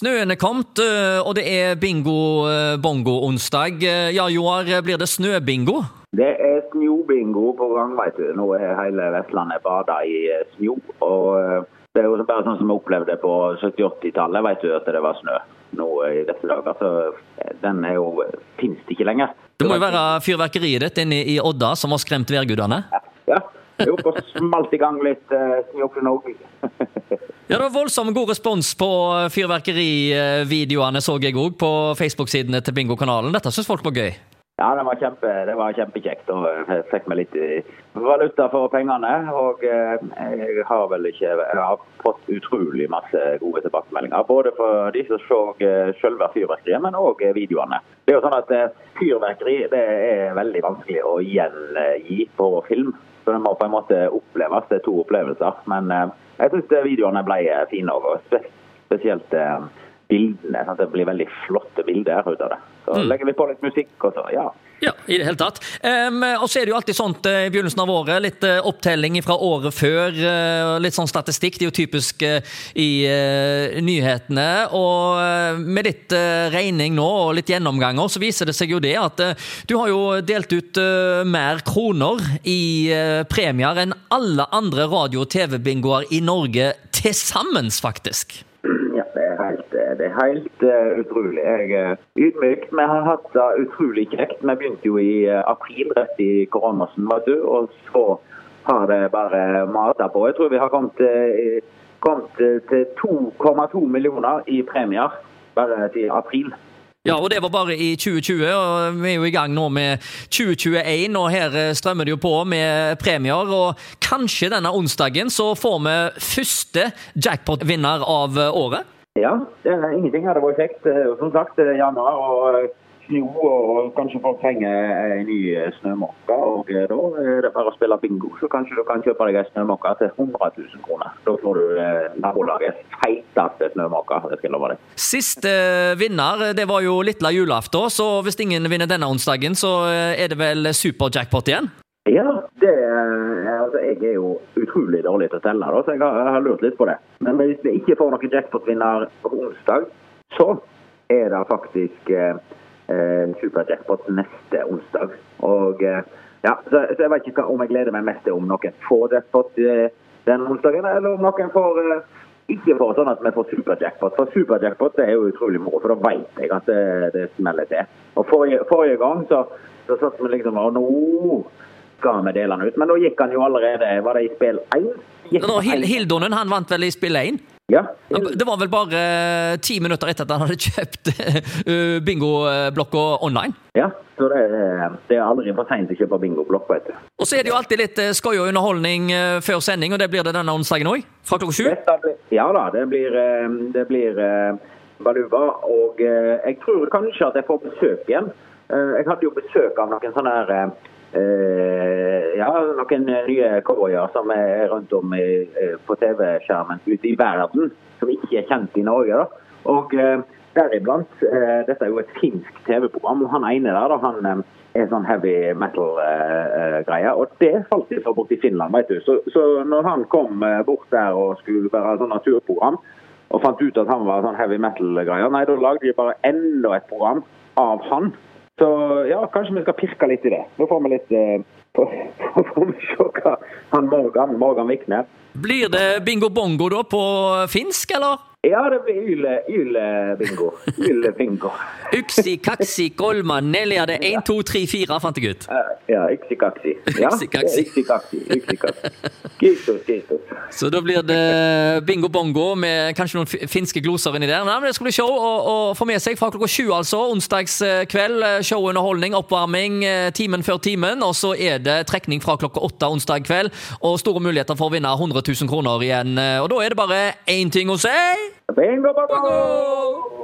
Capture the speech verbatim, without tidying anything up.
snøen er kommet, og det er bingo-bongo-onsdag. Ja, Joar, blir det snøbingo? Det er snøbingo på gang, vet du. Nå er hele Vestlandet badet i snø, og det er jo bare sånn som vi opplevde på sytti-åtti-tallet, vet du, at det var snø nå i disse dager. Så den er jo, finnes det ikke lenger. Det må jo være fyrverkeriet ditt inne i Odda som har skremt værgudene. Ja, ja. Jo, og smalt i gang litt uh, snø for noe. Ja, det var voldsomt god respons på fyrverkerivideoene, så jeg også, på Facebook-sidene til Bingo-kanalen. Dette synes folk var gøy. Ja, det var, kjempe, det var kjempekjekt, og jeg fikk meg litt valuta for pengene, og uh, jeg har vel ikke, jeg har fått utrolig masse gode tilbakemeldinger, både for de som så uh, selve fyrverkeriet, men også videoene. Det er jo sånn at uh, fyrverkeri, det er veldig vanskelig å gjengi på film. Så det må på en måte oppleves, det er to opplevelser. Men eh, jeg synes videoene ble fine, og spesielt eh, bildene. Sånn at det blir veldig flotte bilder ut av det. Så mm. legger vi på litt musikk og så, ja. Ja, i det hele tatt. Um, og så er det jo alltid sånt uh, i begynnelsen av året, litt uh, opptelling fra året før, uh, litt sånn statistikk, det er jo typisk uh, i uh, nyhetene, og uh, med litt uh, regning nå, og litt gjennomganger, så viser det seg jo det at uh, du har jo delt ut uh, mer kroner i uh, premier enn alle andre radio- og tv-bingoer i Norge til sammens, faktisk. Ja, det er helt, det er helt uh, utrolig. Jeg er uh, ydmykt, men jeg har hatt det uh, utrolig kjekt. Vi begynte jo i uh, april, rett i koronasen, vet du, og så har det bare matet på. Jeg tror vi har kommet, uh, kommet uh, til to komma to millioner i premier, bare til april. Ja, og det var bare i tjue tjue, og vi er jo i gang nå med tjue tjueen, og her strømmer det jo på med premier, og kanskje denne onsdagen så får vi første jackpot-vinner av året? Ja, det er ingenting her, det var kjekt. Som sagt, det er januar, og snø, og kanskje folk trenger en ny snømåke, og da er det bare å spille bingo, så kanskje du kan kjøpe deg en snømåke til hundre tusen kroner. Da får du eh, nabolaget feiteste snømåke, det skal jeg love deg. Siste vinner, det var jo Littla julaften, så hvis ingen vinner denne onsdagen, så er det vel superjackpot igjen? Ja, det, altså, jeg er jo utrolig dårlig til å telle, da, så jeg har, jeg har lurt litt på det. Men hvis vi ikke får noen jackpot-vinner på onsdag, så er det faktisk eh, superjackpot neste onsdag. Og eh, ja, så, så jeg vet ikke om jeg gleder meg mest til om noen får jackpot eh, den onsdagen, eller om noen får, eh, ikke får sånn at vi får superjackpot. For superjackpot det er jo utrolig moro, for da vet jeg at det, det smeller til. Og forrige, forrige gang så, så satt vi liksom, og nå skal vi dele den ut, men da gikk han jo allerede, var det i spill én? Hildonen, han vant vel i spill én? Ja. Det var vel bare ti minutter etter at han hadde kjøpt uh, bingo-blokka online. Ja, så det, det er aldri for sent å kjøpe bingo-blokk, vet du. Og så er det jo alltid litt skøy og underholdning uh, før sending, og det blir det denne onsdagen også, fra klokka sju? Ja da, det blir, det blir uh, baluba, og uh, jeg tror kanskje at jeg får besøk igjen. Uh, jeg hadde jo besøk av noen sånne her... Uh, Uh, ja, noen nye cowboyer som er rundt om i, uh, på tv-skjermen ute i verden, som ikke er kjent i Norge da. Og uh, deriblant, uh, dette er jo et finsk tv-program, og han ene der da, han um, er sånn heavy metal-greie, uh, uh, og det falt litt bort i Finland, vet du. Så, så når han kom uh, bort der og skulle være sånn naturprogram, og fant ut at han var sånn heavy metal-greie, nei, da lagde de bare enda et program av han. Så ja, kanskje vi skal pirke litt i det. Nå får vi litt eh, på, får vi se hva han Morgan, Morgan Vikne. Blir det bingo-bongo da på finsk, eller? Ja, det blir yle, yle bingo. Yle bingo. Yksi, kaksi, kolma, neljä, det en, to, tre, fire, fant jeg ut. Ja, yksi, kaksi. Ja, yksi, kaksi. Yksi, kaksi. Yksi, kaksi. Kiitos, kiitos. Så da blir det bingo-bongo med kanskje noen finske gloser inni der. Nei, men det skal bli show og, og få med seg fra klokka sju, altså. Onsdagskveld, showunderholdning, oppvarming, timen før timen, og så er det trekning fra klokka åtte onsdag kveld, og store muligheter for å vinne hundre tusen kroner igjen. Og da er det bare én ting å si. Bingo, bongo!